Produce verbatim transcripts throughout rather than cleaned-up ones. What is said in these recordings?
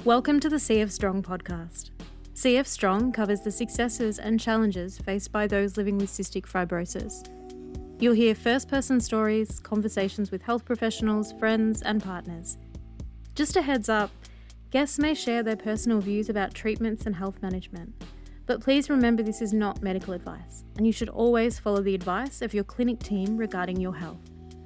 Welcome to the C F Strong podcast. C F Strong covers the successes and challenges faced by those living with cystic fibrosis. You'll hear first-person stories, conversations with health professionals, friends and partners. Just a heads up, guests may share their personal views about treatments and health management. But please remember this is not medical advice, and you should always follow the advice of your clinic team regarding your health.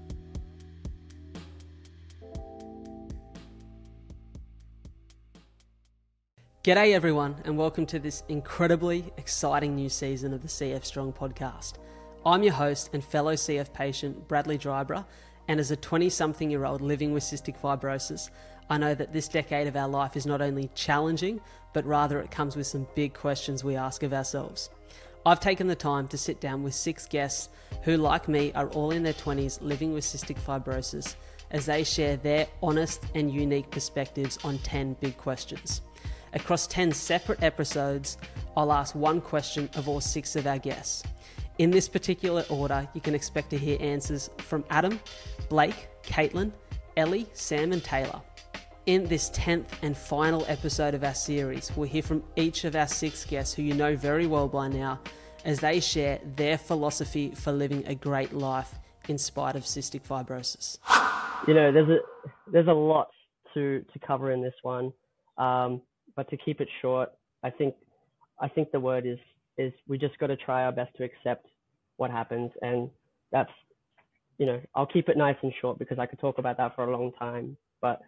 G'day everyone, and welcome to this incredibly exciting new season of the C F Strong podcast. I'm your host and fellow C F patient Bradley Dryborough, and as a twenty-something year old living with cystic fibrosis, I know that this decade of our life is not only challenging, but rather it comes with some big questions we ask of ourselves. I've taken the time to sit down with six guests who, like me, are all in their twenties living with cystic fibrosis as they share their honest and unique perspectives on ten big questions. Across ten separate episodes, I'll ask one question of all six of our guests. In this particular order, you can expect to hear answers from Adam, Blake, Caitlin, Ellie, Sam and Taylor. In this tenth and final episode of our series, we'll hear from each of our six guests who you know very well by now as they share their philosophy for living a great life in spite of cystic fibrosis. You know, there's a there's a lot to, to cover in this one. Um, But to keep it short, I think I think the word is is we just got to try our best to accept what happens, and that's, you know, I'll keep it nice and short because I could talk about that for a long time. But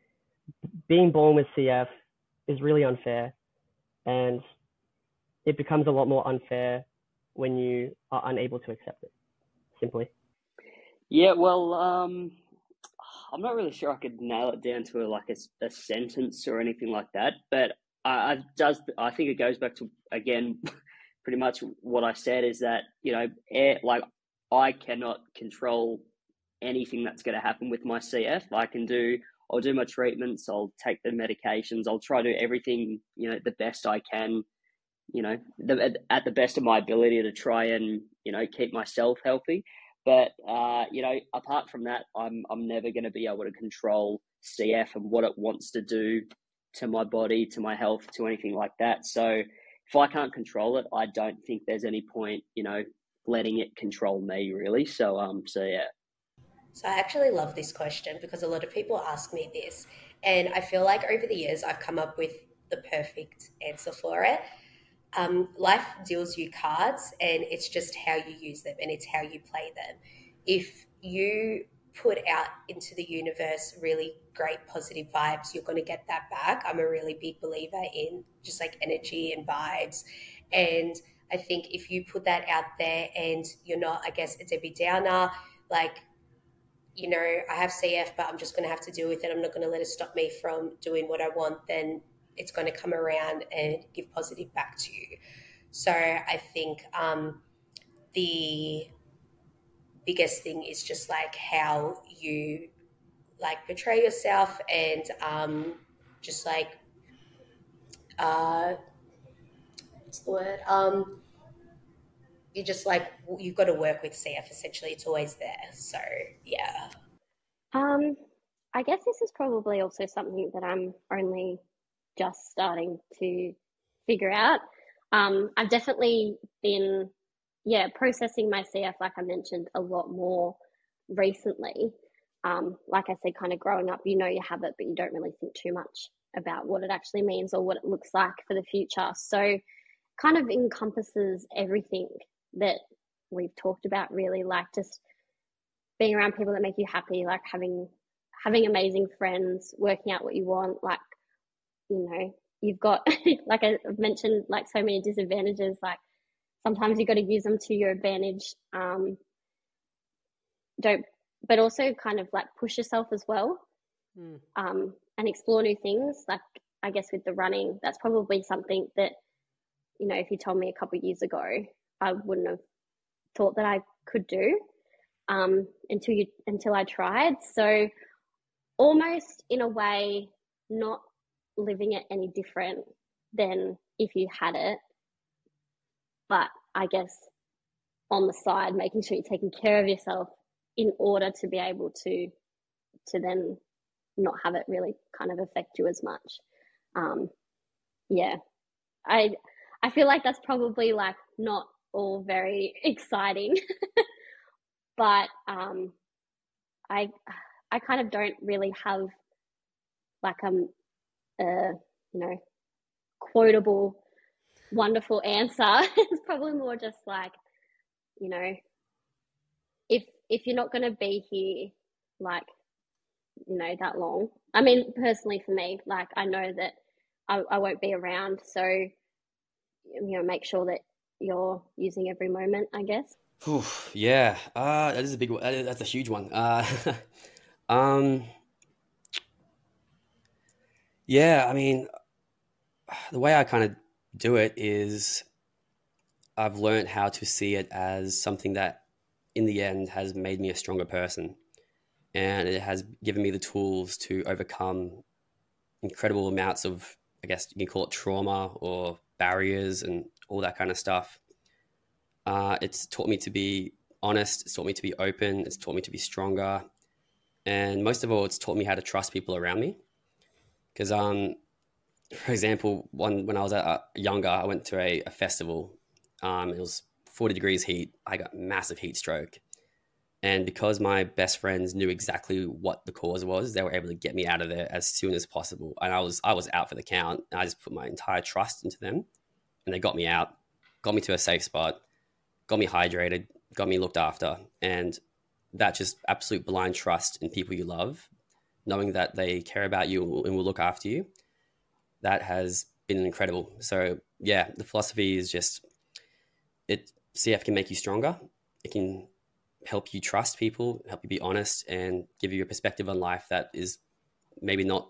being born with C F is really unfair, and it becomes a lot more unfair when you are unable to accept it. Simply. Yeah, well, um, I'm not really sure I could nail it down to a, like a, a sentence or anything like that, but I, I does I think it goes back to, again, pretty much what I said is that, you know, air, like I cannot control anything that's going to happen with my C F. I can do, I'll do my treatments, I'll take the medications, I'll try to do everything, you know, the best I can, you know, the, at the best of my ability to try and, you know, keep myself healthy. But, uh, you know, apart from that, I'm I'm never going to be able to control C F and what it wants to do to my body, to my health, to anything like that. So if I can't control it, I don't think there's any point, you know, letting it control me, really. So, um, so yeah. So I actually love this question because a lot of people ask me this, and I feel like over the years I've come up with the perfect answer for it. Um, life deals you cards, and it's just how you use them and it's how you play them. If you put out into the universe really great positive vibes, you're going to get that back. I'm a really big believer in just like energy and vibes. And I think if you put that out there and you're not, I guess, a Debbie Downer, like, you know, I have C F, but I'm just going to have to deal with it. I'm not going to let it stop me from doing what I want, then it's going to come around and give positive back to you. So I think um, the biggest thing is just like how you like portray yourself, and um, just like, uh, what's the word? Um, you just like, you've got to work with C F essentially. It's always there. So yeah. Um, I guess this is probably also something that I'm only just starting to figure out. Um, I've definitely been, yeah, processing my C F, like I mentioned, a lot more recently. Um, like I said, kind of growing up, you know you have it, but you don't really think too much about what it actually means or what it looks like for the future. So kind of encompasses everything that we've talked about, really, like just being around people that make you happy, like having having amazing friends, working out what you want, like, you know, you've got, like I've mentioned, like so many disadvantages, like sometimes you've got to use them to your advantage. Um, don't, but also kind of like push yourself as well, mm. um, and explore new things. Like, I guess with the running, that's probably something that, you know, if you told me a couple of years ago, I wouldn't have thought that I could do, um, until you, until I tried. So almost in a way, not living it any different than if you had it, but I guess on the side, making sure you're taking care of yourself in order to be able to to then not have it really kind of affect you as much. Um, yeah, I I feel like that's probably like not all very exciting, but um, I I kind of don't really have like um a you know quotable wonderful answer. It's probably more just like, you know, if if you're not going to be here like, you know, that long. I mean, personally for me, like I know that I, I won't be around, so you know, make sure that you're using every moment, I guess. Oof, yeah, uh, that is a big one. That's a huge one. Uh, um, yeah, I mean, the way I kind of do it is I've learned how to see it as something that in the end has made me a stronger person. And it has given me the tools to overcome incredible amounts of, I guess you can call it trauma or barriers and all that kind of stuff. Uh, it's taught me to be honest. It's taught me to be open. It's taught me to be stronger. And most of all, it's taught me how to trust people around me. Because, um, for example, one, when I was uh, younger, I went to a, a festival. Um, it was forty degrees heat. I got massive heat stroke. And because my best friends knew exactly what the cause was, they were able to get me out of there as soon as possible. And I was I was out for the count. And I just put my entire trust into them. And they got me out, got me to a safe spot, got me hydrated, got me looked after. And that just absolute blind trust in people you love, knowing that they care about you and will look after you, that has been incredible. So yeah, the philosophy is just, it C F can make you stronger. It can help you trust people, help you be honest, and give you a perspective on life that is maybe not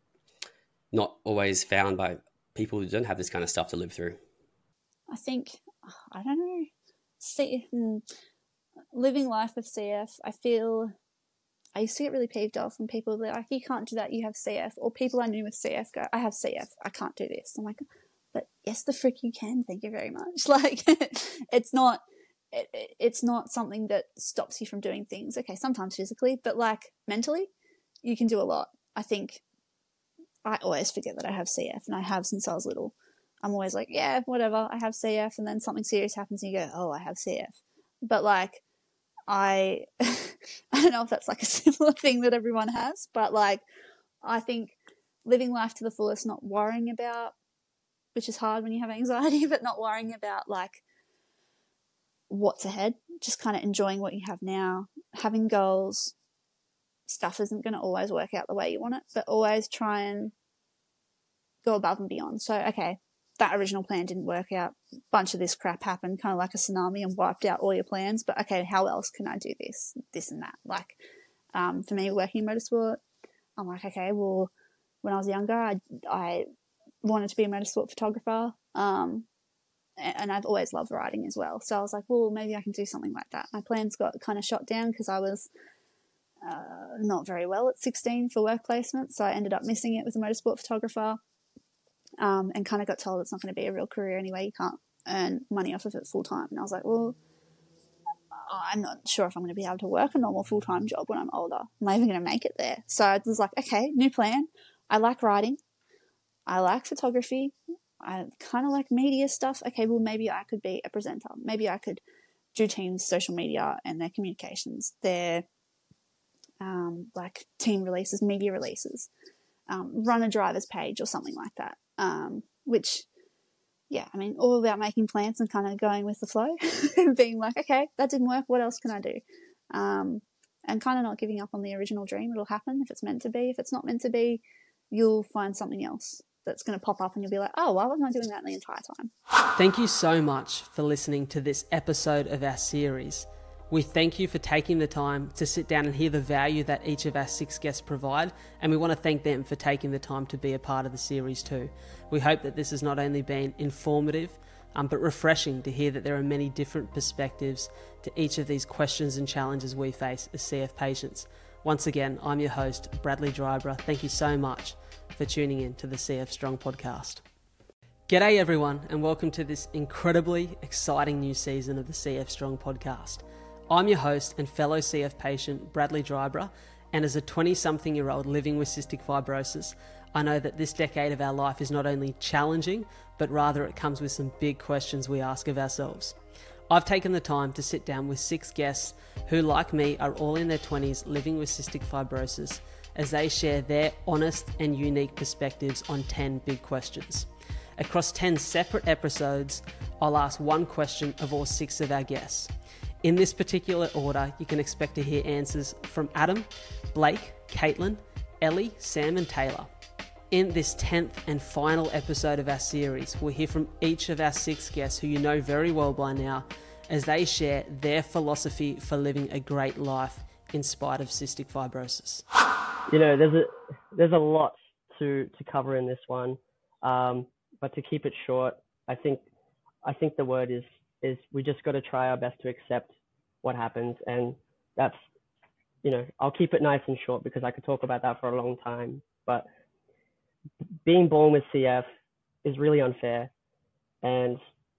not always found by people who don't have this kind of stuff to live through. I think, I don't know, see, living life with C F, I feel, I used to get really peeved off when people were like, you can't do that, you have C F. Or people I knew with C F go, I have C F, I can't do this. I'm like, but yes, the frick you can, thank you very much. Like, it's not, it, it's not something that stops you from doing things. Okay, sometimes physically, but like mentally, you can do a lot. I think I always forget that I have C F, and I have since I was little. I'm always like, yeah, whatever, I have C F, and then something serious happens and you go, oh, I have C F. But like, I, I don't know if that's like a similar thing that everyone has, but like, I think living life to the fullest, not worrying about, which is hard when you have anxiety, but not worrying about like what's ahead, just kind of enjoying what you have now, having goals. Stuff isn't going to always work out the way you want it, but always try and go above and beyond. So, okay, that original plan didn't work out. A bunch of this crap happened, kind of like a tsunami, and wiped out all your plans. But okay, how else can I do this, this and that? Like, um, for me, working in motorsport, I'm like, okay, well, when I was younger, I, I wanted to be a motorsport photographer, um, and I've always loved riding as well. So I was like, well, maybe I can do something like that. My plans got kind of shot down because I was uh, not very well at sixteen for work placement, so I ended up missing it with a motorsport photographer. Um, and kind of got told it's not going to be a real career anyway. You can't earn money off of it full time. And I was like, well, I'm not sure if I'm going to be able to work a normal full time job when I'm older. Am I even going to make it there? So I was like, okay, new plan. I like writing. I like photography. I kind of like media stuff. Okay, well, maybe I could be a presenter. Maybe I could do teams' social media and their communications, their um, like team releases, media releases, um, run a driver's page or something like that. Um, which, yeah, I mean, all about making plans and kind of going with the flow and being like, okay, that didn't work. What else can I do? Um, and kind of not giving up on the original dream. It'll happen if it's meant to be. If it's not meant to be, you'll find something else that's going to pop up and you'll be like, oh, why wasn't I doing that the entire time? Thank you so much for listening to this episode of our series. We thank you for taking the time to sit down and hear the value that each of our six guests provide, and we want to thank them for taking the time to be a part of the series too. We hope that this has not only been informative, um, but refreshing to hear that there are many different perspectives to each of these questions and challenges we face as C F patients. Once again, I'm your host, Bradley Drybra. Thank you so much for tuning in to the C F Strong podcast. G'day everyone, and welcome to this incredibly exciting new season of the C F Strong podcast. I'm your host and fellow C F patient, Bradley Drybra, and as a twenty-something-year-old living with cystic fibrosis, I know that this decade of our life is not only challenging, but rather it comes with some big questions we ask of ourselves. I've taken the time to sit down with six guests who, like me, are all in their twenties living with cystic fibrosis as they share their honest and unique perspectives on ten big questions. Across ten separate episodes, I'll ask one question of all six of our guests. In this particular order, you can expect to hear answers from Adam, Blake, Caitlin, Ellie, Sam and Taylor. In this tenth and final episode of our series, we'll hear from each of our six guests who you know very well by now as they share their philosophy for living a great life in spite of cystic fibrosis. You know, there's a there's a lot to, to cover in this one, um, but to keep it short, I think I think the word is is we just got to try our best to accept what happens, and that's, you know, I'll keep it nice and short because I could talk about that for a long time, but being born with C F is really unfair, and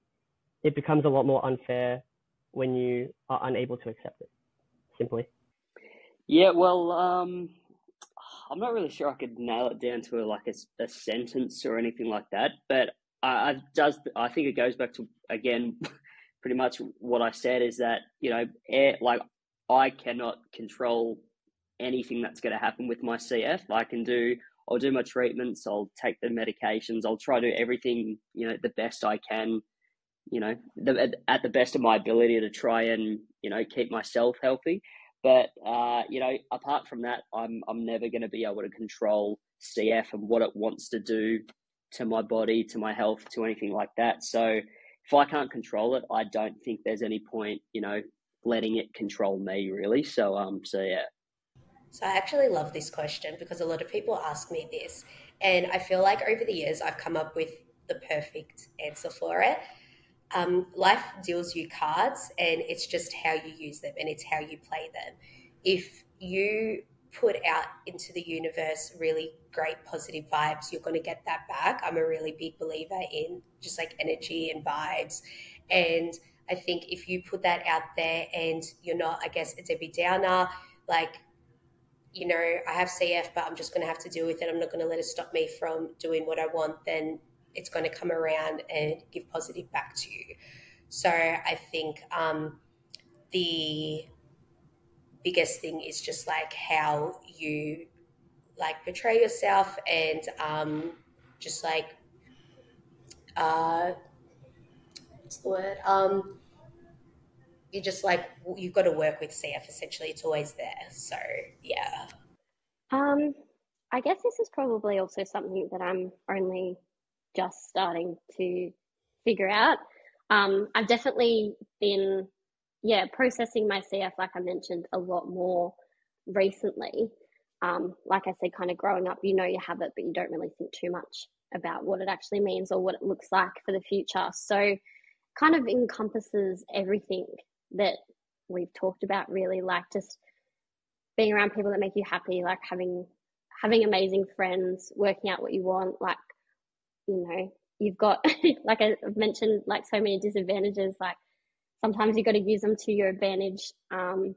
it becomes a lot more unfair when you are unable to accept it, simply. Yeah, well, um, I'm not really sure I could nail it down to a, like a, a sentence or anything like that, but I, I does I think it goes back to, again, pretty much what I said is that, you know, air, like I cannot control anything that's going to happen with my C F. I can do I'll do my treatments, I'll take the medications, I'll try to do everything, you know, the best I can, you know, the, at the best of my ability to try and, you know, keep myself healthy. But, uh, you know, apart from that, I'm I'm never going to be able to control C F and what it wants to do to my body, to my health, to anything like that. So if I can't control it, I don't think there's any point, you know, letting it control me, really. So, um, so yeah. So I actually love this question because a lot of people ask me this, and I feel like over the years I've come up with the perfect answer for it. Um, life deals you cards, and it's just how you use them and it's how you play them. If you put out into the universe really great positive vibes, you're going to get that back. I'm a really big believer in just like energy and vibes. And I think if you put that out there and you're not, I guess, a Debbie Downer, like, you know, I have C F, but I'm just going to have to deal with it. I'm not going to let it stop me from doing what I want. Then it's going to come around and give positive back to you. So I think um, the biggest thing is just like how you like portray yourself and um, just like, uh, what's the word? Um, you just like, you've got to work with C F essentially. It's always there. So yeah. Um, I guess this is probably also something that I'm only just starting to figure out. Um, I've definitely been, yeah, processing my C F, like I mentioned, a lot more recently. Um, like I said, kind of growing up, you know you have it, but you don't really think too much about what it actually means or what it looks like for the future. So kind of encompasses everything that we've talked about, really, like just being around people that make you happy, like having having amazing friends, working out what you want, like, you know, you've got, like I've mentioned, like so many disadvantages, like sometimes you've got to use them to your advantage. Um,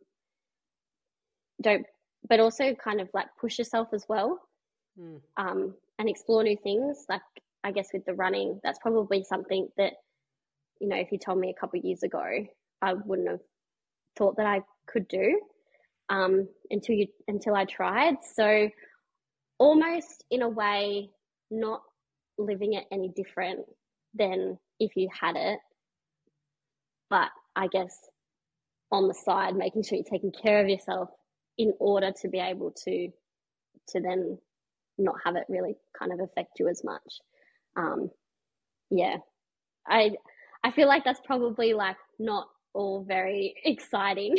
don't, but also kind of like push yourself as well, mm. um, and explore new things. Like, I guess with the running, that's probably something that, you know, if you told me a couple of years ago, I wouldn't have thought that I could do um, until you until I tried. So almost in a way, not living it any different than if you had it, but I guess on the side, making sure you're taking care of yourself in order to be able to to then not have it really kind of affect you as much. Um, yeah, I I feel like that's probably like not all very exciting,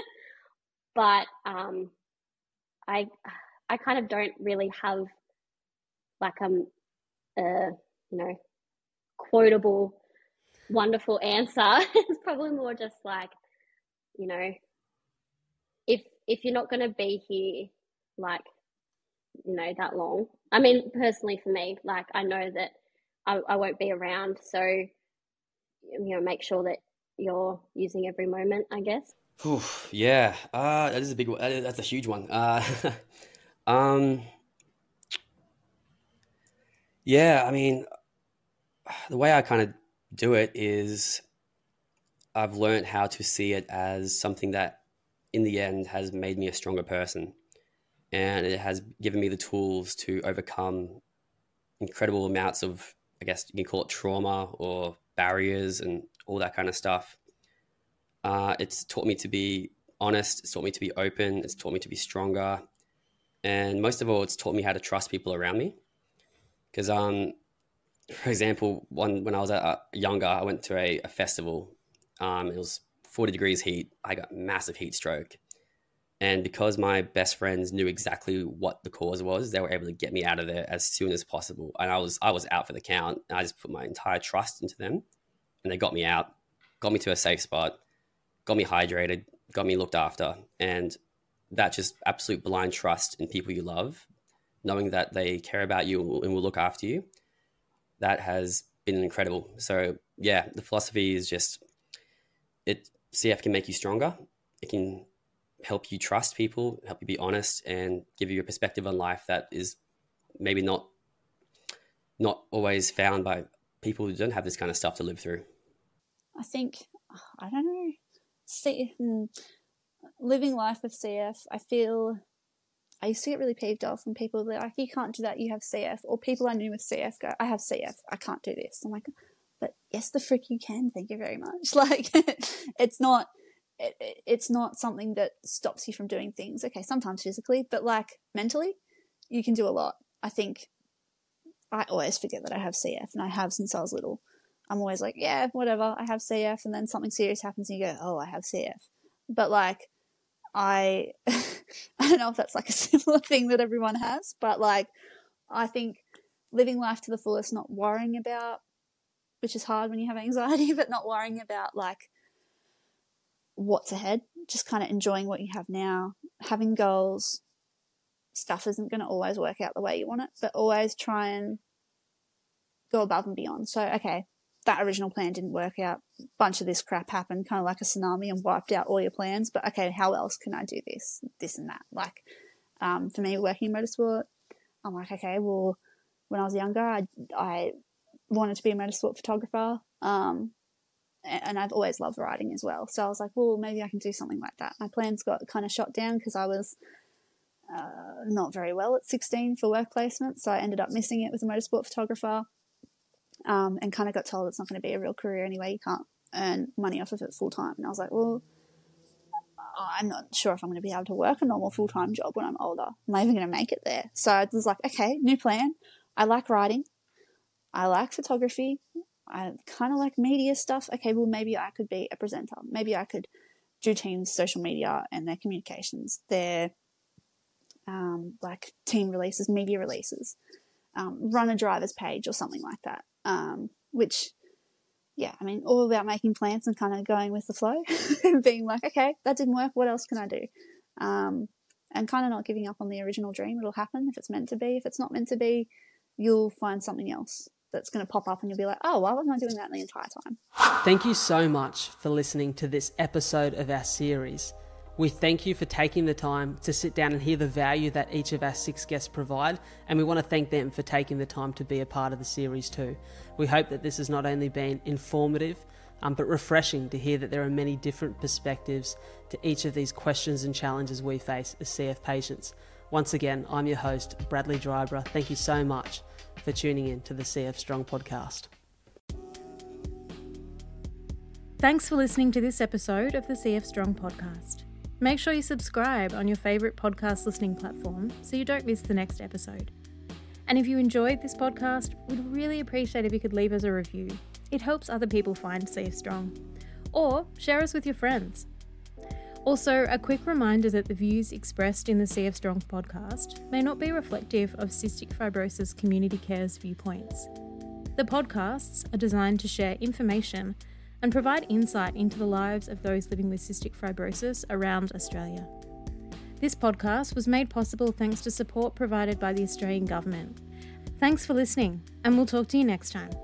but um, I I kind of don't really have like um a you know quotable wonderful answer. It's probably more just like, you know, if if you're not going to be here like, you know, that long. I mean, personally for me, like I know that I, I won't be around, so you know, make sure that you're using every moment, I guess. Whew, yeah, uh, that is a big one. That's a huge one. Uh, um, Yeah, I mean, the way I kind of do it is I've learned how to see it as something that in the end has made me a stronger person. And it has given me the tools to overcome incredible amounts of, I guess you can call it trauma or barriers and all that kind of stuff. Uh, it's taught me to be honest. It's taught me to be open. It's taught me to be stronger. And most of all, it's taught me how to trust people around me. Because, um, for example, one, when I was uh, younger, I went to a, a festival. Um, it was forty degrees heat. I got massive heat stroke. And because my best friends knew exactly what the cause was, they were able to get me out of there as soon as possible. And I was I was out for the count. And I just put my entire trust into them. And they got me out, got me to a safe spot, got me hydrated, got me looked after. And that just absolute blind trust in people you love, knowing that they care about you and will, and will look after you, that has been incredible. So yeah, the philosophy is just, it C F can make you stronger. It can help you trust people, help you be honest, and give you a perspective on life that is maybe not not always found by people who don't have this kind of stuff to live through. I think, I don't know, see, living life with C F, I feel, I used to get really peeved off when people are like, you can't do that, you have C F. Or people I knew with C F go, I have C F, I can't do this. I'm like, but yes, the frick you can, thank you very much. Like, it's not, It, it's not something that stops you from doing things. Okay, sometimes physically, but like mentally, you can do a lot. I think I always forget that I have C F, and I have since I was little. I'm always like, yeah, whatever, I have C F, and then something serious happens and you go, oh, I have C F. But like, I, I don't know if that's like a similar thing that everyone has, but like, I think living life to the fullest, not worrying about, which is hard when you have anxiety, but not worrying about like, what's ahead, just kind of enjoying what you have now, having goals. Stuff isn't going to always work out the way you want it, but always try and go above and beyond. So, okay, that original plan didn't work out. A bunch of this crap happened, kind of like a tsunami, and wiped out all your plans. But okay, how else can I do this, this and that? Like, um, for me, working in motorsport, I'm like, okay, well, when I was younger, I, I wanted to be a motorsport photographer. Um, And I've always loved writing as well. So I was like, well, maybe I can do something like that. My plans got kind of shot down because I was uh, not very well at sixteen for work placement. So I ended up missing it with a motorsport photographer, um, and kind of got told it's not going to be a real career anyway. You can't earn money off of it full time. And I was like, well, I'm not sure if I'm going to be able to work a normal full-time job when I'm older. Am I even going to make it there? So I was like, okay, new plan. I like writing. I like photography. I kind of like media stuff. Okay, well, maybe I could be a presenter. Maybe I could do teams' social media and their communications, their um, like team releases, media releases, um, run a driver's page or something like that. Um, which, yeah, I mean, all about making plans and kind of going with the flow and being like, okay, that didn't work. What else can I do? Um, and kind of not giving up on the original dream. It'll happen if it's meant to be. If it's not meant to be, you'll find something else that's going to pop up and you'll be like, oh, why wasn't I doing that the entire time? Thank you so much for listening to this episode of our series. We thank you for taking the time to sit down and hear the value that each of our six guests provide, and we want to thank them for taking the time to be a part of the series too. We hope that this has not only been informative, um, but refreshing to hear that there are many different perspectives to each of these questions and challenges we face as C F patients. Once again, I'm your host, Bradley Drybra. Thank you so much for tuning in to the C F Strong podcast. Thanks for listening to this episode of the C F Strong podcast. Make sure you subscribe on your favourite podcast listening platform so you don't miss the next episode. And if you enjoyed this podcast, we'd really appreciate if you could leave us a review. It helps other people find C F Strong. Or share us with your friends. Also, a quick reminder that the views expressed in the C F Strong podcast may not be reflective of Cystic Fibrosis Community Care's viewpoints. The podcasts are designed to share information and provide insight into the lives of those living with cystic fibrosis around Australia. This podcast was made possible thanks to support provided by the Australian Government. Thanks for listening, and we'll talk to you next time.